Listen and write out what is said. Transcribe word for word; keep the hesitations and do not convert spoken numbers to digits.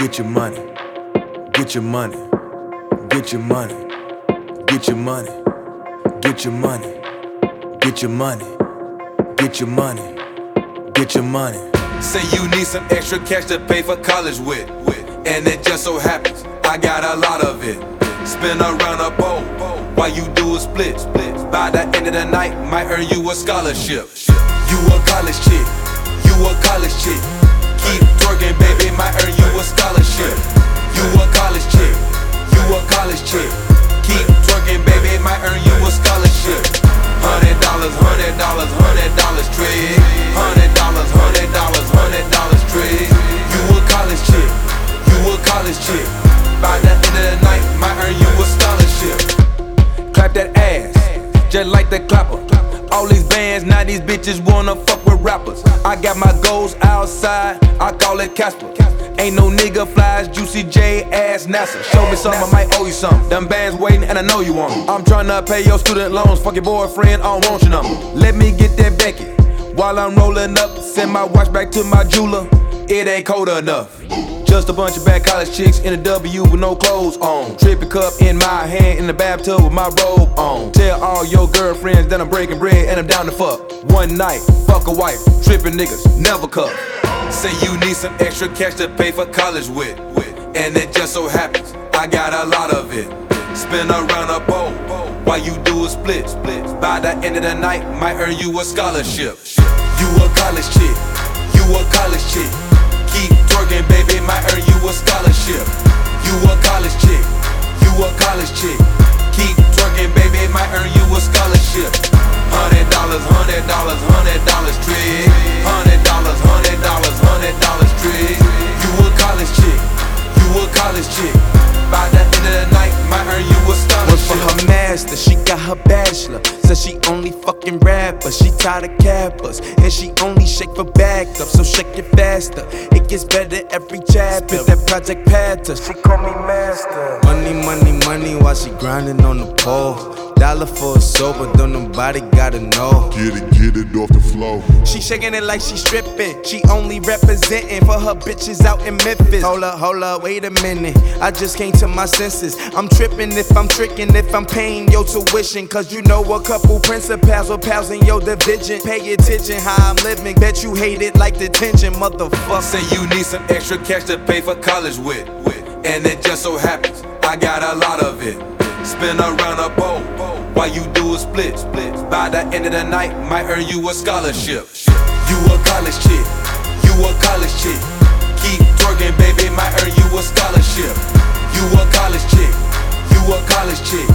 Get your money, get your money, get your money, get your money, get your money, get your money, get your money, get your money. Say you need some extra cash to pay for college with, and it just so happens I got a lot of it. Spin around a bowl while you do a split. By the end of the night, might earn you a scholarship. You a college chick, you a college chick. Keep twerking, baby, might earn you a scholarship. You a college chick, you a college chick. Keep twerking, baby, might earn you a scholarship. Hundred dollars, hundred dollars, hundred dollars trade. Hundred dollars, hundred dollars, hundred dollars trade. You a college chick, you a college chick. By the end of the night, might earn you a scholarship. Clap that ass, just like the clapper. All these bands, now these bitches wanna fuck with rappers. I got my goals outside, I call it Casper. Ain't no nigga flies, Juicy J ass NASA. Show me something, I might owe you something. Them bands waiting and I know you want them. I'm tryna pay your student loans, fuck your boyfriend, I don't want your number. Let me get that Becky, while I'm rolling up. Send my watch back to my jeweler, it ain't cold enough. Just a bunch of bad college chicks in a W with no clothes on. Trippy cup in my hand in the bathtub with my robe on. Tell all your girlfriends that I'm breaking bread and I'm down to fuck. One night, fuck a wife, trippin' niggas, never cuff. Say you need some extra cash to pay for college with, and it just so happens I got a lot of it. Spin around a bowl while you do a split. By the end of the night, might earn you a scholarship. You a college chick, you a college chick. Keep twerking, baby, might earn you a scholarship. You a college chick, you a college chick. Keep twerking, baby, might earn you a scholarship. Hundred dollars, hundred dollars, hundred dollars trade. Hundred dollars, hundred dollars, hundred dollars trade. You a college chick, you a college chick. By the end of the night, might earn you a scholarship. Went for her master, she got her bachelor. Said she only fucking rappers, she tired of cappers. And she only shake for backed up, so shake it faster. It gets better every chapter, that project pattern. She call me master. Money, money, money while she grinding on the pole. Dollar for a sober, though nobody gotta know. Get it, get it off the floor. She shaking it like she stripping. She only representing for her bitches out in Memphis. Hold up, hold up, wait a minute. I just came to my senses. I'm tripping if I'm tricking, if I'm paying your tuition. Cause you know a couple principals or pals in your division. Pay attention how I'm living. Bet you hate it like detention, motherfucker. Say you need some extra cash to pay for college with, and it just so happens I got a lot of it. Spin around a bowl while you do a split. By the end of the night, might earn you a scholarship. You a college chick, you a college chick. Keep twerking, baby, might earn you a scholarship. You a college chick, you a college chick.